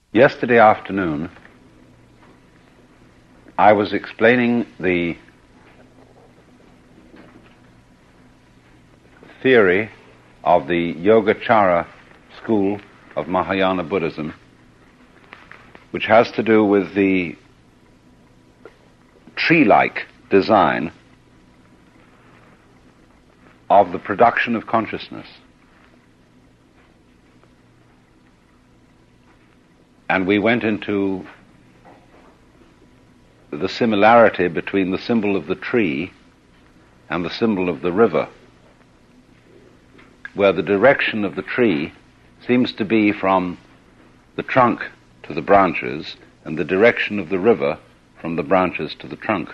Yesterday afternoon, I was explaining the theory of the Yogacara school of Mahayana Buddhism, which has to do with the tree-like design of the production of consciousness. And we went into the similarity between the symbol of the tree and the symbol of the river, where the direction of the tree seems to be from the trunk to the branches, and the direction of the river from the branches to the trunk.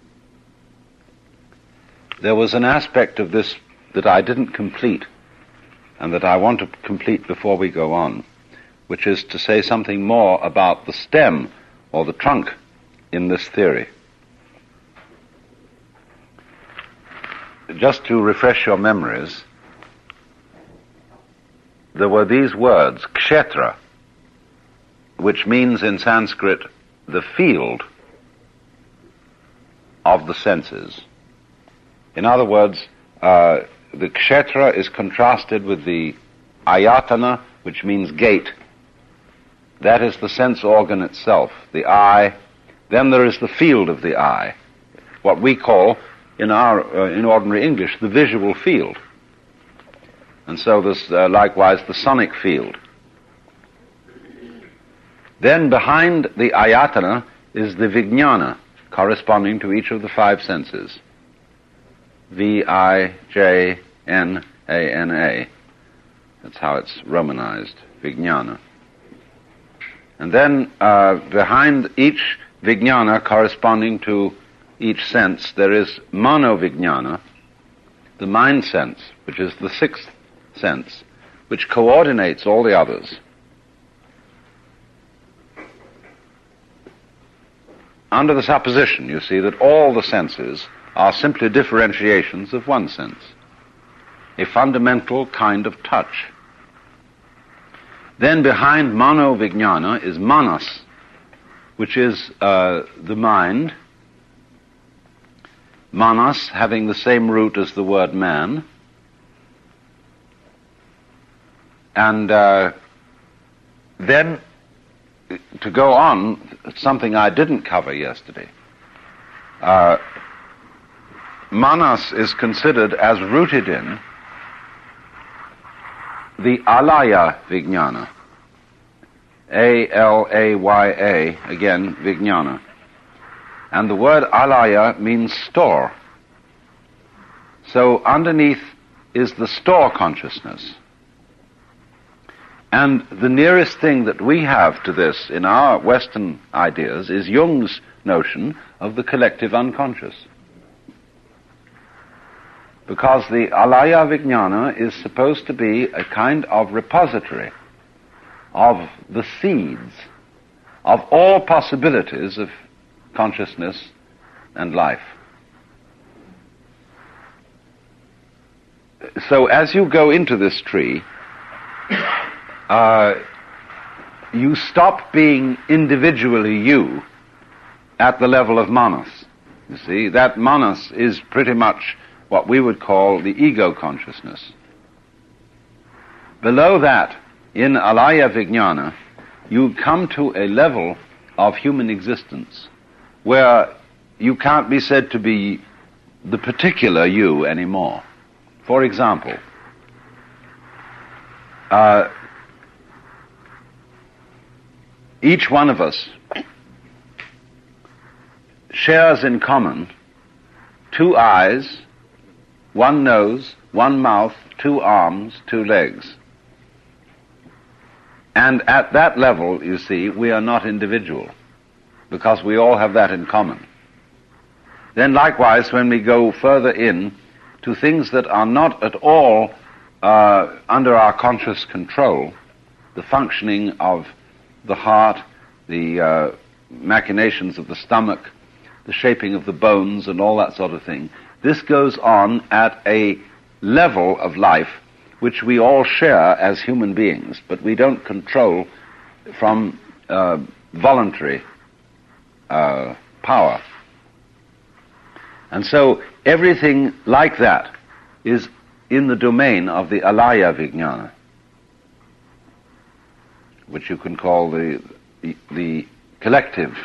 There was an aspect of this that I didn't complete, and that I want to complete before we go on, which is to say something more about the stem or the trunk in this theory. Just to refresh your memories, there were these words, kshetra, which means in Sanskrit the field of the senses. In other words, the kshetra is contrasted with the ayatana, which means gate. That is the sense organ itself, the eye. Then there is the field of the eye, what we call in ordinary English the visual field. And so there's likewise the sonic field. Then behind the ayatana is the vijnana, corresponding to each of the five senses. V-I-J-N-A-N-A. That's how it's Romanized, vijnana. And then behind each vijnana corresponding to each sense, there is manovijnana, the mind sense, which is the sixth sense, which coordinates all the others. Under the supposition, you see, that all the senses are simply differentiations of one sense, a fundamental kind of touch. Then behind manovijnana is manas, which is the mind, manas having the same root as the word man, and then to go on, something I didn't cover yesterday, manas is considered as rooted in the alaya vijnana, A-L-A-Y-A, again, vijnana. And the word alaya means store. So underneath is the store consciousness. And the nearest thing that we have to this in our Western ideas is Jung's notion of the collective unconscious. Because the alaya vijnana is supposed to be a kind of repository of the seeds of all possibilities of consciousness and life. So as you go into this tree, you stop being individually you at the level of manas. You see, that manas is pretty much what we would call the ego consciousness. Below that, in alaya vijnana, you come to a level of human existence where you can't be said to be the particular you anymore. For example, each one of us shares in common two eyes, one nose, one mouth, two arms, two legs. And at that level, you see, we are not individual, because we all have that in common. Then likewise, when we go further in to things that are not at all under our conscious control, the functioning of the heart, the machinations of the stomach, the shaping of the bones and all that sort of thing, this goes on at a level of life which we all share as human beings, but we don't control from voluntary power. And so everything like that is in the domain of the alaya vijnana, which you can call the collective.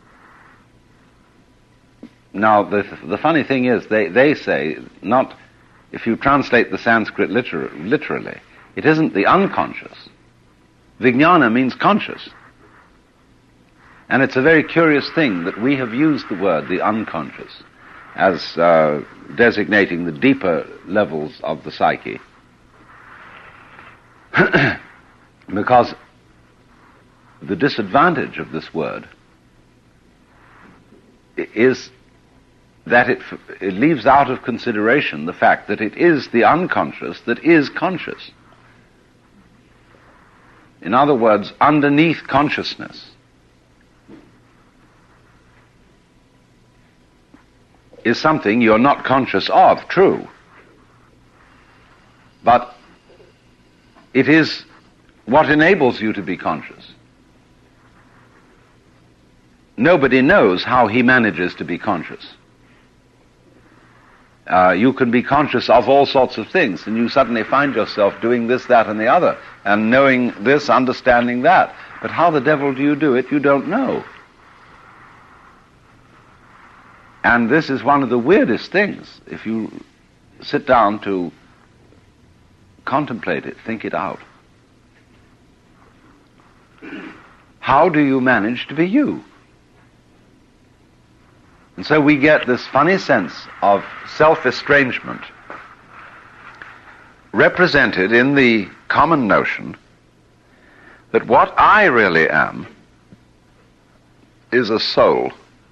Now, the funny thing is, they say, not, if you translate the Sanskrit literally, it isn't the unconscious. Vijnana means conscious. And it's a very curious thing that we have used the word, the unconscious, as designating the deeper levels of the psyche. Because the disadvantage of this word is that it leaves out of consideration the fact that it is the unconscious that is conscious. In other words, underneath consciousness is something you're not conscious of, true. But it is what enables you to be conscious. Nobody knows how he manages to be conscious. You can be conscious of all sorts of things, and you suddenly find yourself doing this, that, and the other, and knowing this, understanding that. But how the devil do you do it, you don't know. And this is one of the weirdest things, if you sit down to contemplate it, think it out. How do you manage to be you? And so we get this funny sense of self-estrangement represented in the common notion that what I really am is a soul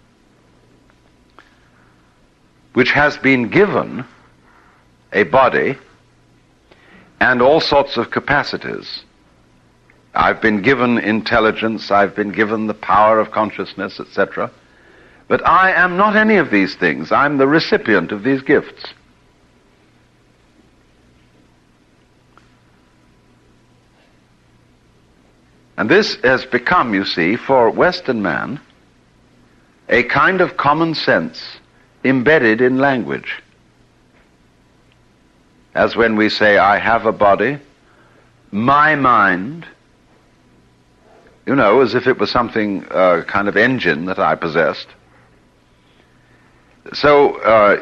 which has been given a body and all sorts of capacities. I've been given intelligence, I've been given the power of consciousness, etc. But I am not any of these things. I'm the recipient of these gifts. And this has become, you see, for Western man, a kind of common sense embedded in language. As when we say, I have a body, my mind, you know, as if it was something, kind of engine that I possessed. So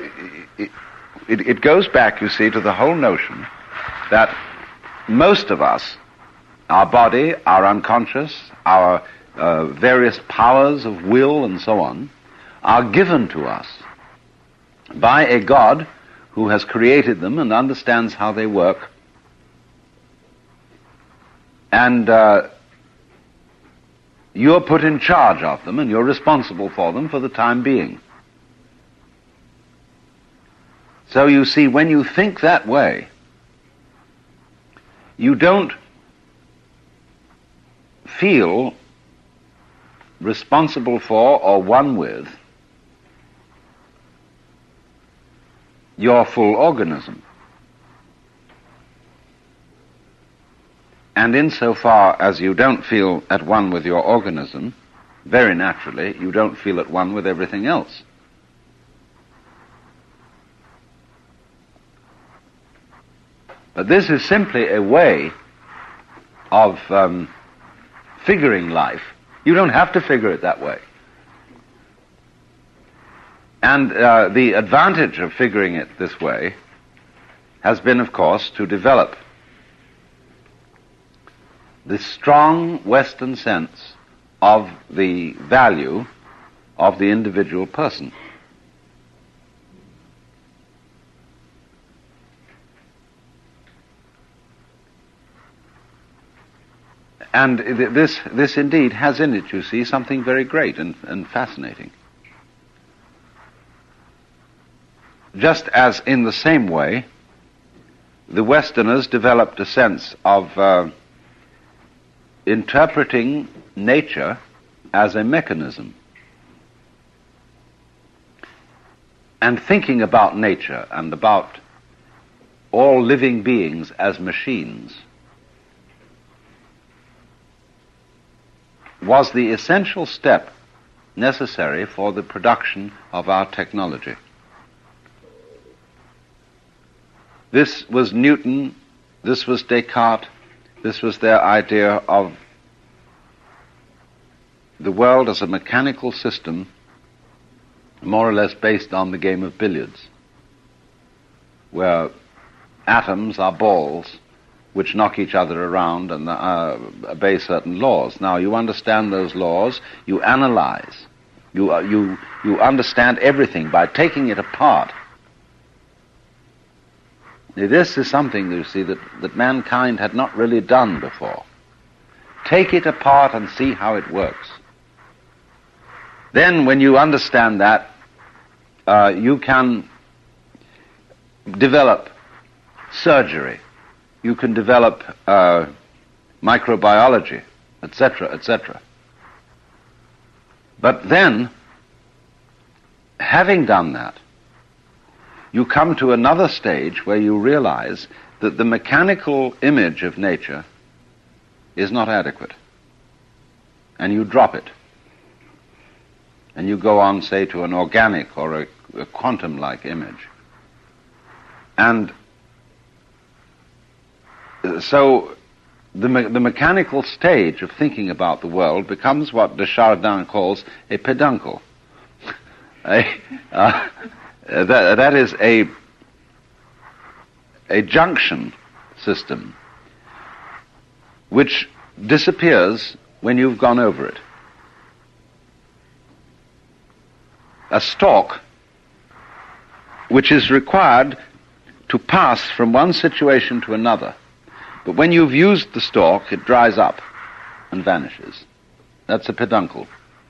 it goes back, you see, to the whole notion that most of us, our body, our unconscious, our various powers of will and so on, are given to us by a God who has created them and understands how they work. And you're put in charge of them and you're responsible for them for the time being. So you see, when you think that way, you don't feel responsible for or one with your full organism. And insofar as you don't feel at one with your organism, very naturally, you don't feel at one with everything else. But this is simply a way of figuring life. You don't have to figure it that way. And the advantage of figuring it this way has been, of course, to develop this strong Western sense of the value of the individual person. And this indeed has in it, you see, something very great and fascinating. Just as in the same way, the Westerners developed a sense of interpreting nature as a mechanism and thinking about nature and about all living beings as machines. was the essential step necessary for the production of our technology. This was Newton, this was Descartes, this was their idea of the world as a mechanical system, more or less based on the game of billiards, where atoms are balls which knock each other around and obey certain laws. Now, you understand those laws, you analyze, you understand everything by taking it apart. This is something, you see, that mankind had not really done before. Take it apart and see how it works. Then, when you understand that, you can develop surgery. You can develop microbiology, etc., etc. But then, having done that, you come to another stage where you realize that the mechanical image of nature is not adequate. And you drop it. And you go on, say, to an organic or a quantum-like image. And so the mechanical stage of thinking about the world becomes what de Chardin calls a peduncle. That is a junction system which disappears when you've gone over it. A stalk which is required to pass from one situation to another. But when you've used the stalk, it dries up and vanishes. That's a peduncle.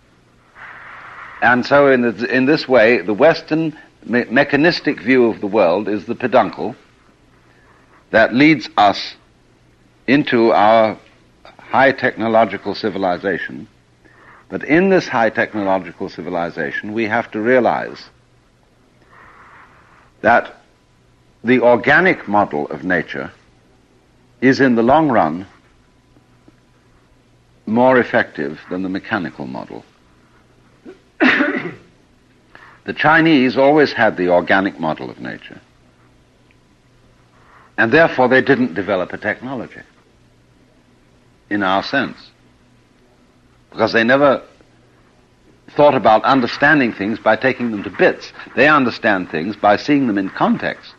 And so in this way, the Western mechanistic view of the world is the peduncle that leads us into our high technological civilization. But in this high technological civilization, we have to realize that the organic model of nature is in the long run more effective than the mechanical model. The Chinese always had the organic model of nature, and therefore they didn't develop a technology in our sense, because they never thought about understanding things by taking them to bits. They understand things by seeing them in context,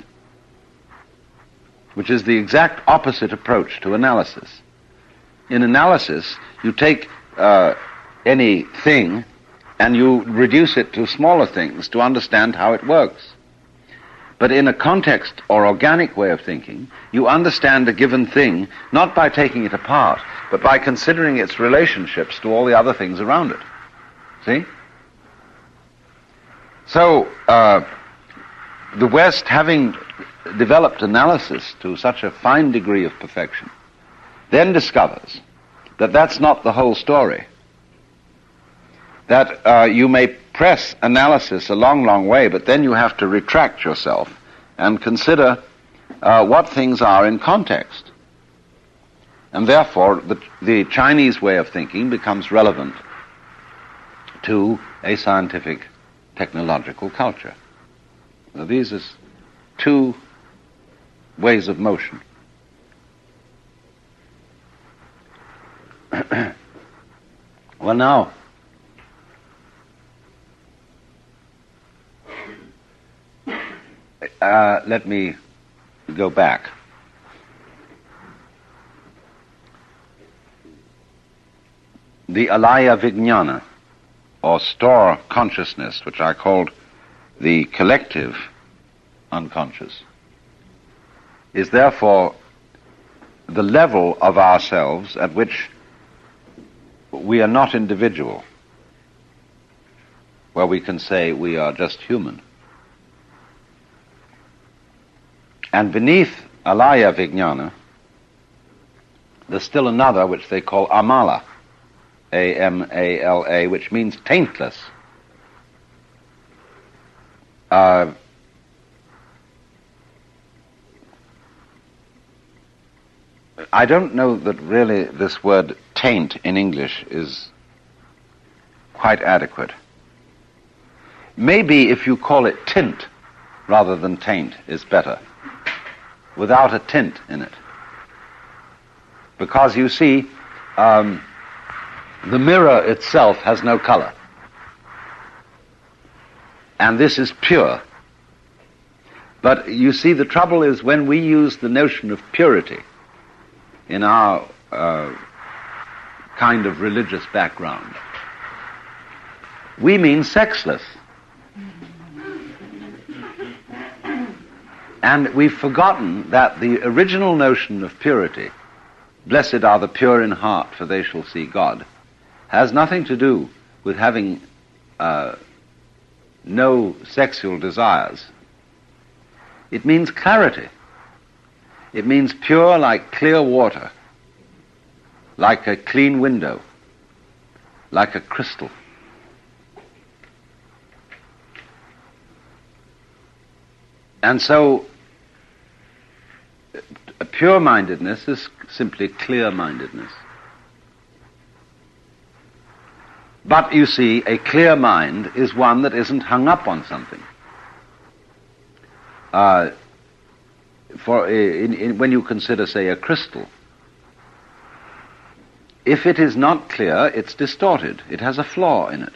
which is the exact opposite approach to analysis. In analysis, you take any thing and you reduce it to smaller things to understand how it works. But in a context or organic way of thinking, you understand a given thing not by taking it apart, but by considering its relationships to all the other things around it. See? So, the West, having developed analysis to such a fine degree of perfection, then discovers that that's not the whole story. That you may press analysis a long, long way, but then you have to retract yourself and consider what things are in context. And therefore, the Chinese way of thinking becomes relevant to a scientific, technological culture. Now, these are two ways of motion. Well, now, let me go back. The alaya vijnana, or store consciousness, which I called the collective unconscious, is therefore the level of ourselves at which we are not individual, where we can say we are just human. And beneath alaya vijnana, there's still another which they call amala, A-M-A-L-A, which means taintless. I don't know that really this word taint in English is quite adequate. Maybe if you call it tint rather than taint is better, without a tint in it. Because you see, the mirror itself has no color. And this is pure. But you see, the trouble is when we use the notion of purity in our kind of religious background, we mean sexless. And we've forgotten that the original notion of purity, blessed are the pure in heart, for they shall see God, has nothing to do with having no sexual desires. It means clarity. It means pure like clear water, like a clean window, like a crystal. And so, a pure-mindedness is simply clear-mindedness. But you see, a clear mind is one that isn't hung up on something. When you consider, say, a crystal, if it is not clear, it's distorted. It has a flaw in it.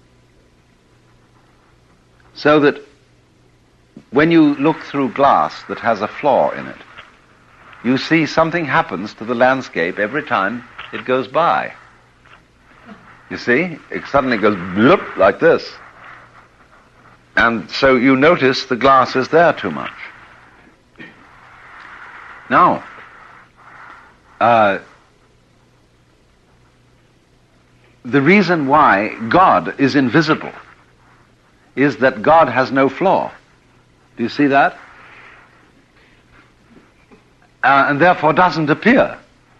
So that when you look through glass that has a flaw in it, you see something happens to the landscape every time it goes by. You see? It suddenly goes bloop like this. And so you notice the glass is there too much. Now, the reason why God is invisible is that God has no flaw. Do you see that? And therefore doesn't appear.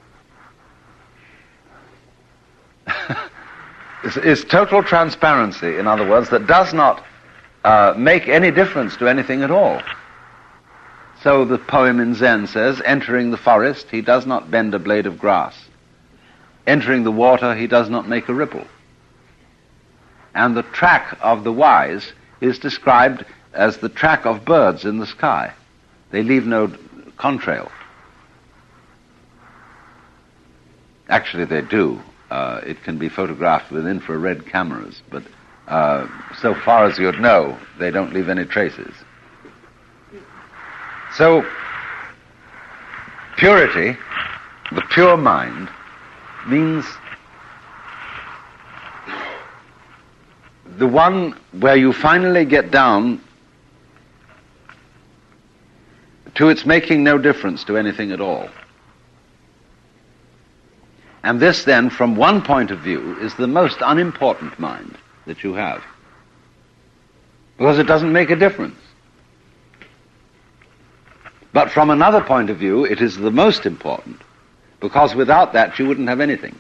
It's total transparency, in other words, that does not make any difference to anything at all. So the poem in Zen says, entering the forest, he does not bend a blade of grass. Entering the water, he does not make a ripple. And the track of the wise is described as the track of birds in the sky. They leave no contrail. Actually, they do. It can be photographed with infrared cameras, but so far as you'd know, they don't leave any traces. So, purity, the pure mind, means the one where you finally get down to its making no difference to anything at all. And this then, from one point of view, is the most unimportant mind that you have. Because it doesn't make a difference. But from another point of view, it is the most important, because without that you wouldn't have anything.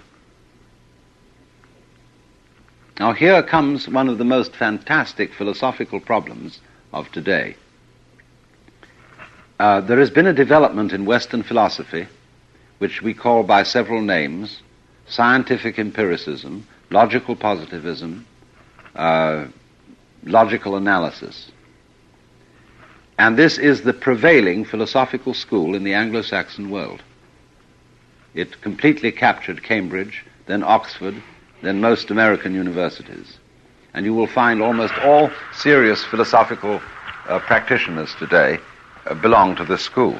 Now here comes one of the most fantastic philosophical problems of today. There has been a development in Western philosophy which we call by several names: scientific empiricism, logical positivism, logical analysis. And this is the prevailing philosophical school in the Anglo-Saxon world. It completely captured Cambridge, then Oxford, then most American universities. And you will find almost all serious philosophical practitioners today belong to this school.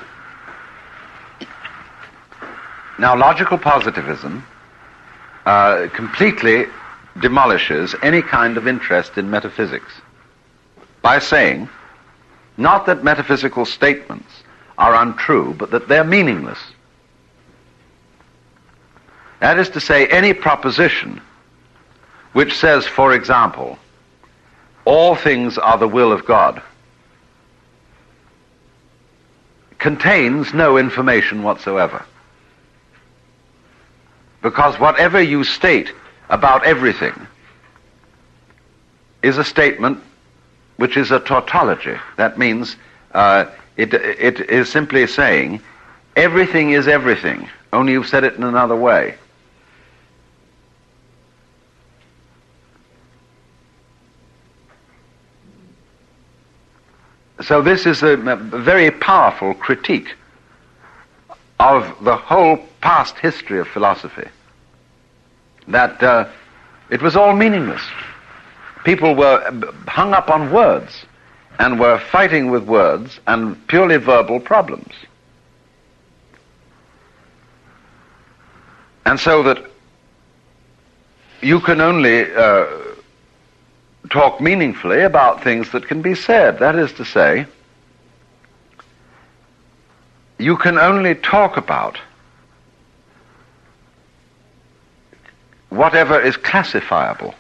Now, logical positivism completely demolishes any kind of interest in metaphysics by saying, not that metaphysical statements are untrue, but that they're meaningless. That is to say, any proposition which says, for example, all things are the will of God, contains no information whatsoever. Because whatever you state about everything is a statement which is a tautology. That means it is simply saying everything is everything, only you've said it in another way. So this is a very powerful critique of the whole past history of philosophy, that it was all meaningless. People were hung up on words and were fighting with words and purely verbal problems. And so that you can only talk meaningfully about things that can be said. That is to say, you can only talk about whatever is classifiable.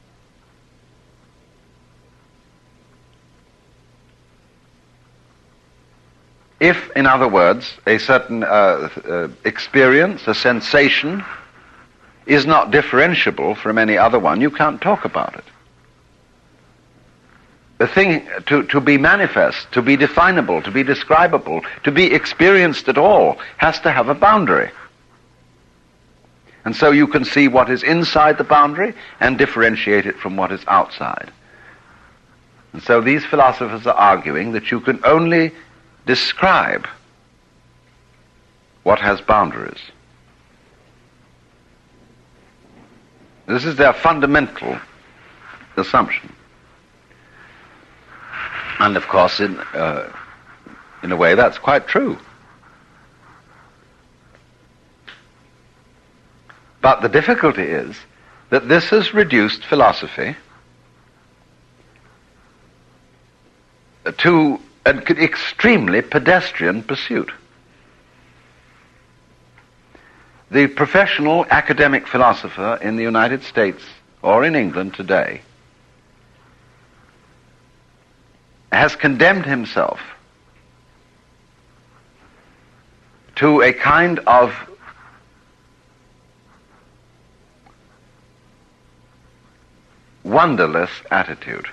If, in other words, a certain experience, a sensation, is not differentiable from any other one, you can't talk about it. The thing to be manifest, to be definable, to be describable, to be experienced at all, has to have a boundary. And so you can see what is inside the boundary and differentiate it from what is outside. And so these philosophers are arguing that you can only describe what has boundaries. This is their fundamental assumption. And of course, in a way, that's quite true. But the difficulty is that this has reduced philosophy to an extremely pedestrian pursuit. The professional academic philosopher in the United States or in England today has condemned himself to a kind of wonderless attitude.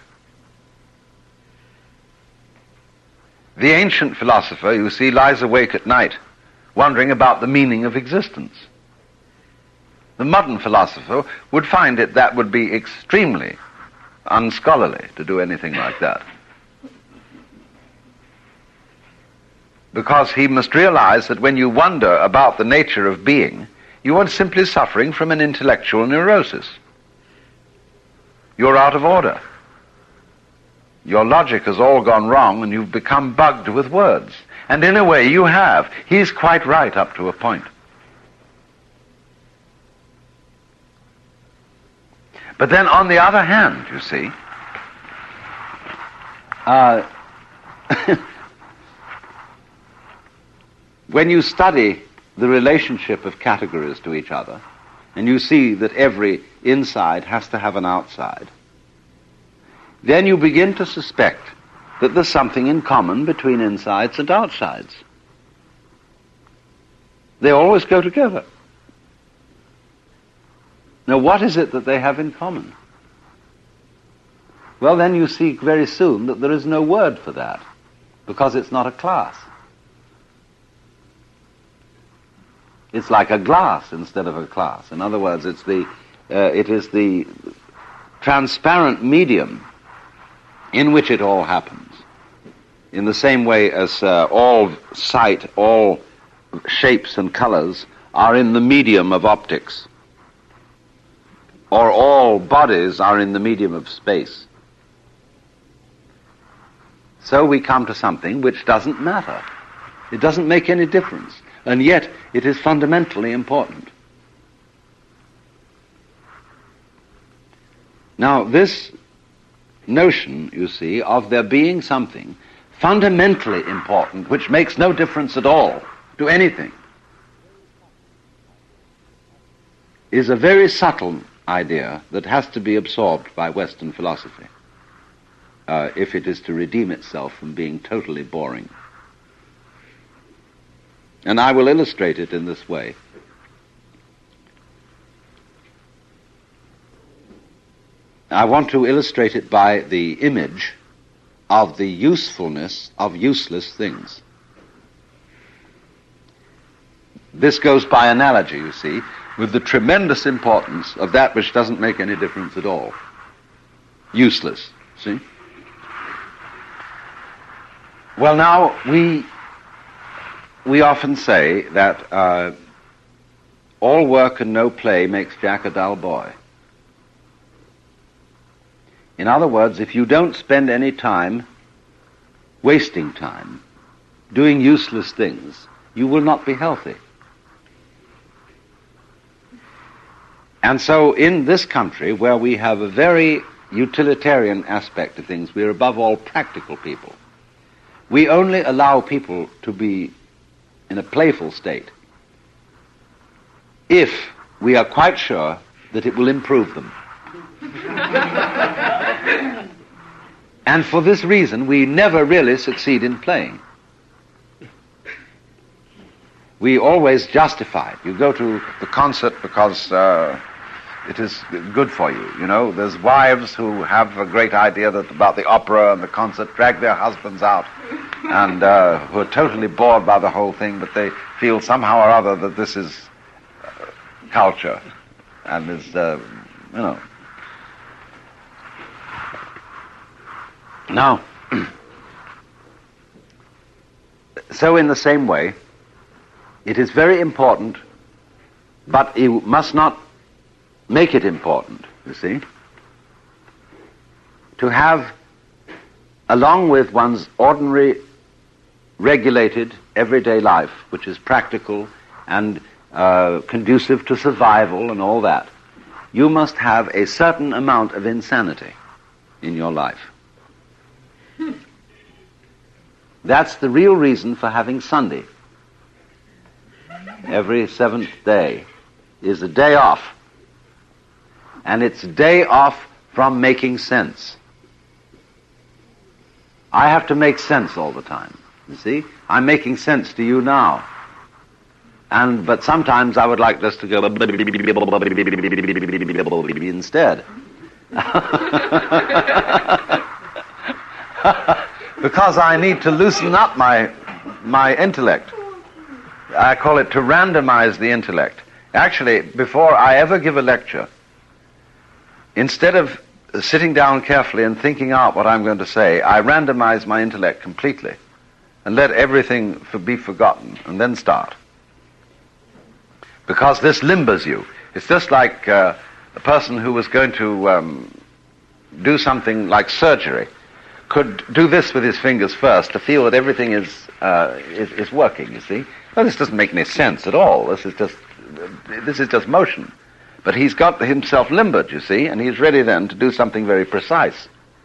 The ancient philosopher, you see, lies awake at night, wondering about the meaning of existence. The modern philosopher would find that would be extremely unscholarly to do anything like that. Because he must realize that when you wonder about the nature of being, you are simply suffering from an intellectual neurosis. You're out of order. Your logic has all gone wrong and you've become bugged with words. And in a way you have. He's quite right up to a point. But then on the other hand, you see, when you study the relationship of categories to each other, and you see that every inside has to have an outside, then you begin to suspect that there's something in common between insides and outsides. They always go together. Now, what is it that they have in common? Well, then you see very soon that there is no word for that, because it's not a class. It's like a glass instead of a class. In other words, it is the transparent medium in which it all happens. In the same way as all sight, all shapes and colors are in the medium of optics, or all bodies are in the medium of space. So we come to something which doesn't matter. It doesn't make any difference. And yet, it is fundamentally important. Now, this notion, you see, of there being something fundamentally important, which makes no difference at all to anything, is a very subtle idea that has to be absorbed by Western philosophy if it is to redeem itself from being totally boring. And I will illustrate it in this way. I want to illustrate it by the image of the usefulness of useless things. This goes by analogy, you see, with the tremendous importance of that which doesn't make any difference at all. Useless, see? Well, now, we often say that all work and no play makes Jack a dull boy. In other words, if you don't spend any time wasting time doing useless things, you will not be healthy. And so in this country, where we have a very utilitarian aspect to things, we are above all practical people. We only allow people to be in a playful state if we are quite sure that it will improve them. And for this reason, we never really succeed in playing. We always justify it. You go to the concert because it is good for you. You know, there's wives who have a great idea about the opera and the concert, drag their husbands out, and who are totally bored by the whole thing, but they feel somehow or other that this is culture, and is, you know. Now, so in the same way, it is very important, but you must not make it important, you see, to have, along with one's ordinary, regulated, everyday life, which is practical and conducive to survival and all that, you must have a certain amount of insanity in your life. That's the real reason for having Sunday. Every seventh day is a day off. And it's a day off from making sense. I have to make sense all the time. You see? I'm making sense to you now. But sometimes I would like just to go instead. Because I need to loosen up my intellect. I call it to randomize the intellect. Actually, before I ever give a lecture, instead of sitting down carefully and thinking out what I'm going to say, I randomize my intellect completely and let everything be forgotten and then start. Because this limbers you. It's just like a person who was going to do something like surgery could do this with his fingers first to feel that everything is working, you see. Well, this doesn't make any sense at all. This is just motion. But he's got himself limbered, you see, and he's ready then to do something very precise.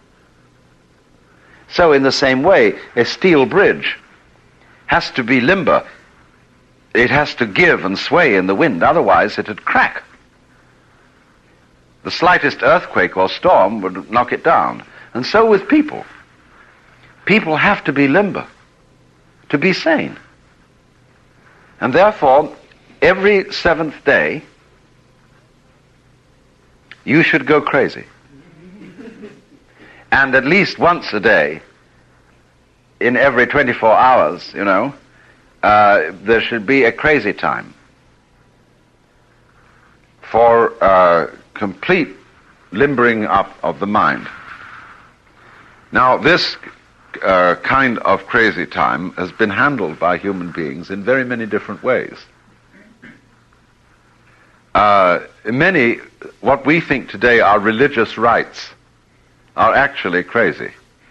So in the same way, a steel bridge has to be limber. It has to give and sway in the wind, otherwise it'd crack. The slightest earthquake or storm would knock it down. And so with people. People have to be limber to be sane. And therefore, every seventh day, you should go crazy. And at least once a day, in every 24 hours, you know, there should be a crazy time for complete limbering up of the mind. Now, this kind of crazy time has been handled by human beings in very many different ways. Many, what we think today are religious rites, are actually crazy.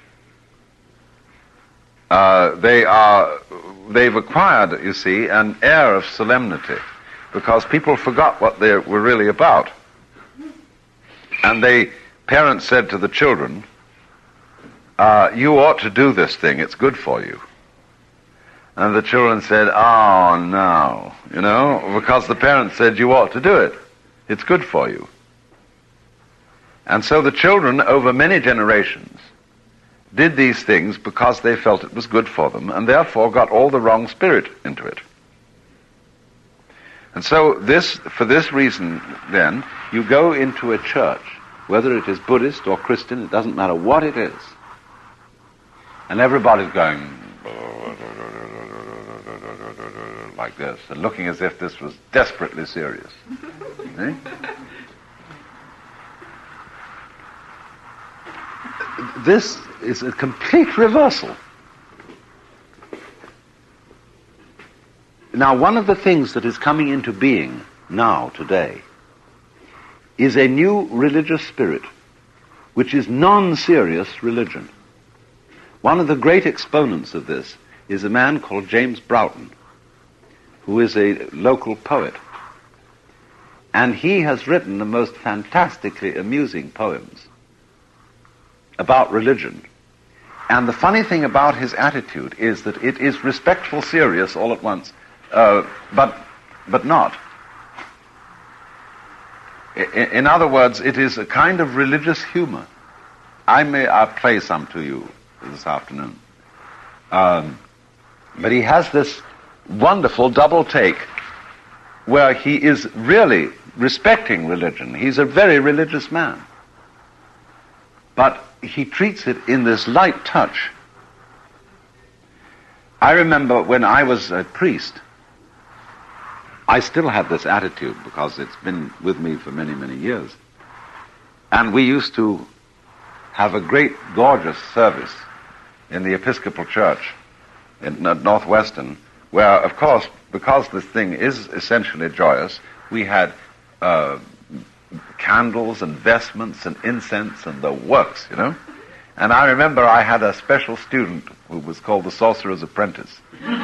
They've acquired, you see, an air of solemnity because people forgot what they were really about. And parents said to the children, you ought to do this thing, it's good for you. And the children said, oh no, you know, because the parents said you ought to do it. It's good for you. And so the children, over many generations, did these things because they felt it was good for them, and therefore got all the wrong spirit into it. And so for this reason, then, you go into a church, whether it is Buddhist or Christian, it doesn't matter what it is, and everybody's going like this, and looking as if this was desperately serious. See? This is a complete reversal Now, one of the things that is coming into being now, today, is a new religious spirit, which is non-serious religion. One of the great exponents of this is a man called James Broughton, who is a local poet. And he has written the most fantastically amusing poems about religion. And the funny thing about his attitude is that it is respectful, serious all at once, but not. In other words, it is a kind of religious humor. I'll play some to you this afternoon. But he has this wonderful double take where he is really respecting religion. He's a very religious man. But he treats it in this light touch. I remember when I was a priest, I still had this attitude because it's been with me for many, many years. And we used to have a great, gorgeous service in the Episcopal Church in Northwestern, where, of course, because this thing is essentially joyous, we had candles and vestments and incense and the works, you know. And I remember I had a special student who was called the Sorcerer's Apprentice.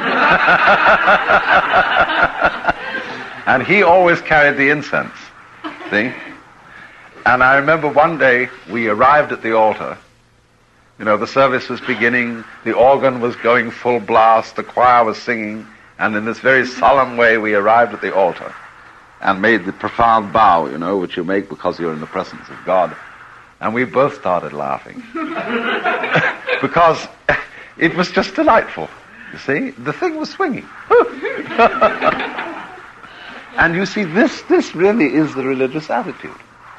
And he always carried the incense, see? And I remember one day we arrived at the altar. You know, the service was beginning, the organ was going full blast, the choir was singing, and in this very solemn way we arrived at the altar and made the profound bow, you know, which you make because you're in the presence of God. And we both started laughing. Because it was just delightful, you see? The thing was swinging. And you see, this really is the religious attitude.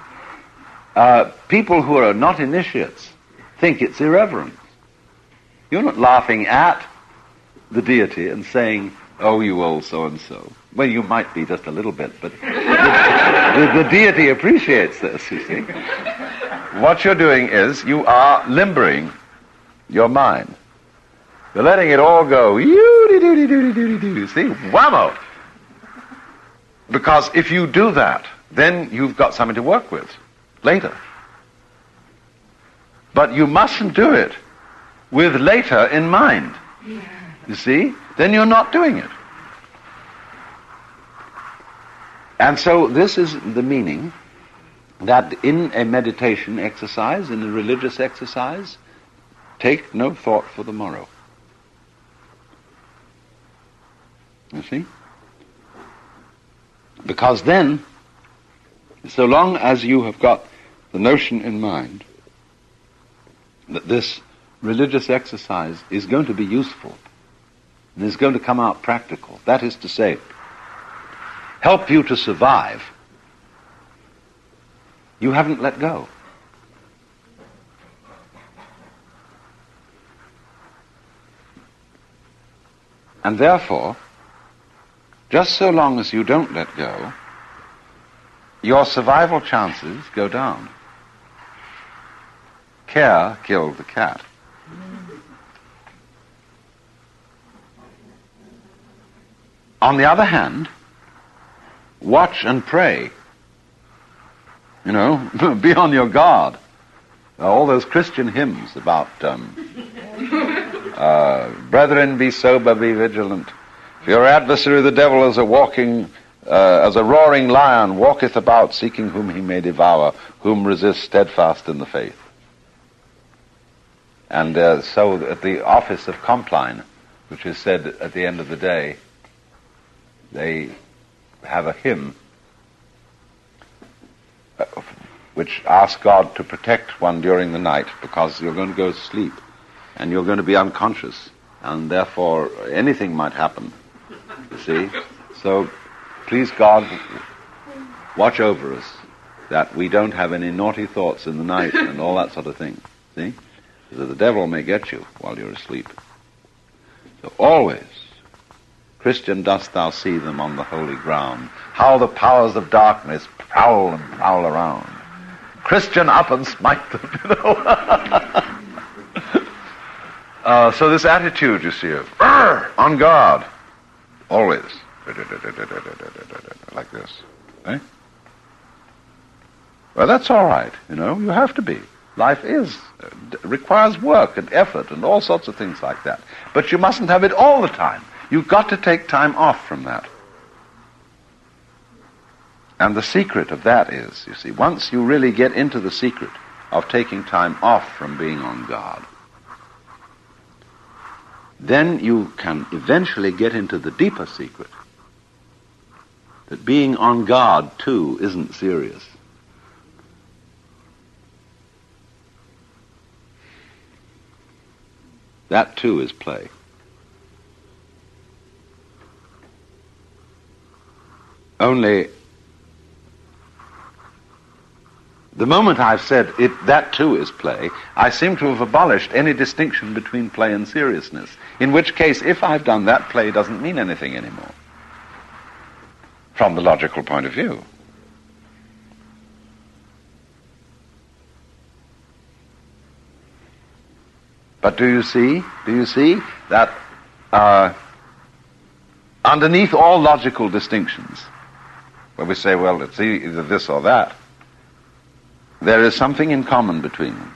People who are not initiates think it's irreverent. You're not laughing at the deity and saying, oh, you old so-and-so. Well, you might be just a little bit, but the deity appreciates this, you see. What you're doing is you are limbering your mind. You're letting it all go. You see? Whammo! Because if you do that, then you've got something to work with later. But you mustn't do it with later in mind. You see? Then you're not doing it. And so this is the meaning that in a meditation exercise, in a religious exercise, take no thought for the morrow. You see? Because then, so long as you have got the notion in mind that this religious exercise is going to be useful and is going to come out practical, that is to say, help you to survive, you haven't let go. And therefore, just so long as you don't let go, your survival chances go down. Care killed the cat. On the other hand, watch and pray. You know, be on your guard. All those Christian hymns about brethren, be sober, be vigilant. For your adversary, the devil, as a roaring lion, walketh about, seeking whom he may devour, whom resist steadfast in the faith. And so at the office of Compline, which is said at the end of the day, they have a hymn which asks God to protect one during the night, because you're going to go to sleep and you're going to be unconscious, and therefore anything might happen, you see. So please God, watch over us that we don't have any naughty thoughts in the night and all that sort of thing, see? Because the devil may get you while you're asleep. So always, Christian, dost thou see them on the holy ground, how the powers of darkness prowl and prowl around. Christian, up and smite them, you know. So this attitude, you see, of on guard, always. like this. Eh? Well, that's all right, you have to be. Life requires work and effort and all sorts of things like that. But you mustn't have it all the time. You've got to take time off from that. And the secret of that is, you see, once you really get into the secret of taking time off from being on guard, then you can eventually get into the deeper secret that being on guard, too, isn't serious. That, too, is play. Only the moment I've said that too is play, I seem to have abolished any distinction between play and seriousness. In which case, if I've done that, play doesn't mean anything anymore, from the logical point of view. But do you see that underneath all logical distinctions, where we say, well, it's either this or that, there is something in common between them.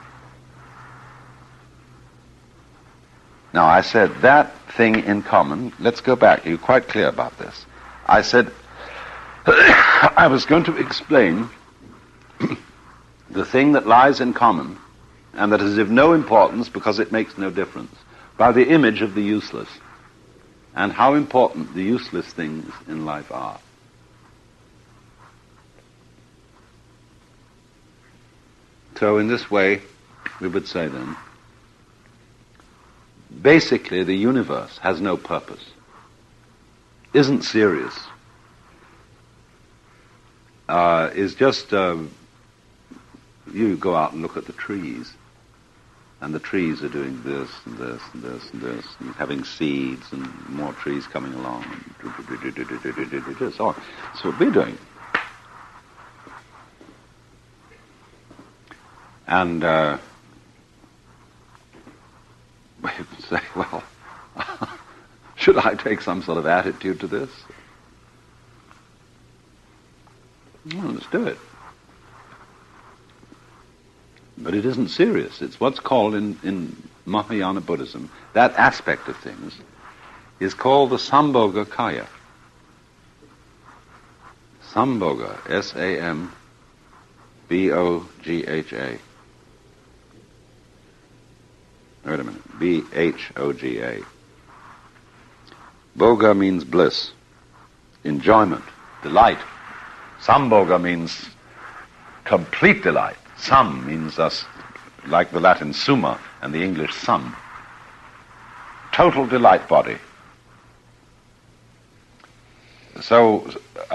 Now, I said that thing in common, let's go back, you're quite clear about this. I said I was going to explain the thing that lies in common and that is of no importance because it makes no difference, by the image of the useless, and how important the useless things in life are. So in this way, we would say then, basically the universe has no purpose, isn't serious, is just, you go out and look at the trees, and the trees are doing this and this and this and this, and having seeds and more trees coming along, and so on. That's what we're doing. And we would say, well, should I take some sort of attitude to this? Well, let's do it. But it isn't serious. It's what's called in Mahayana Buddhism, that aspect of things is called the Sambhoga Kaya. Sambhoga, S-A-M-B-O-G-H-A. Wait a minute, B-H-O-G-A. Bhoga means bliss, enjoyment, delight. Sambhoga means complete delight. Sam means like the Latin summa and the English sum. Total delight body. So,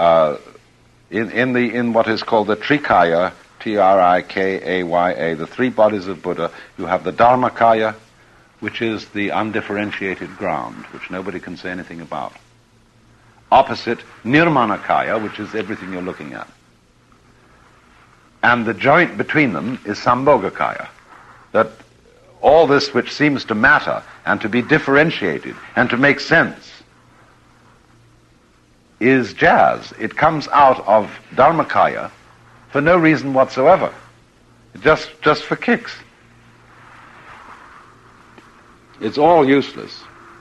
in what is called the Trikaya, T-R-I-K-A-Y-A, the three bodies of Buddha, you have the Dharmakaya, which is the undifferentiated ground, which nobody can say anything about. Opposite, Nirmanakaya, which is everything you're looking at. And the joint between them is Sambhogakaya, that all this which seems to matter and to be differentiated and to make sense is jazz. It comes out of Dharmakaya for no reason whatsoever, just for kicks. It's all useless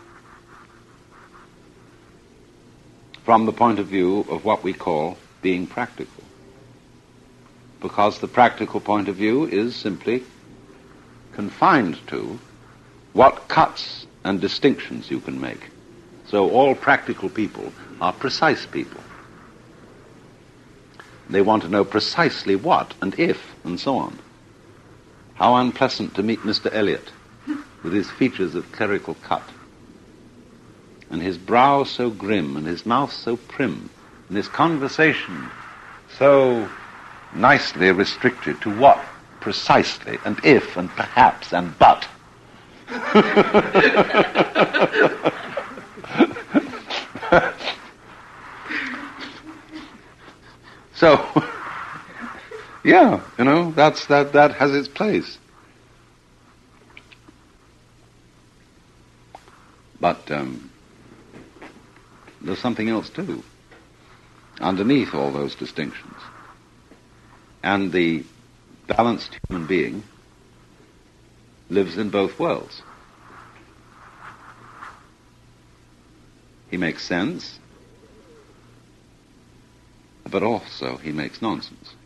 from the point of view of what we call being practical. Because the practical point of view is simply confined to what cuts and distinctions you can make. So all practical people are precise people. They want to know precisely what and if and so on. How unpleasant to meet Mr. Eliot with his features of clerical cut, and his brow so grim, and his mouth so prim, and his conversation so nicely restricted to what precisely, and if, and perhaps, and but. So, yeah, that has its place. But there's something else too, underneath all those distinctions. And the balanced human being lives in both worlds. He makes sense, but also he makes nonsense.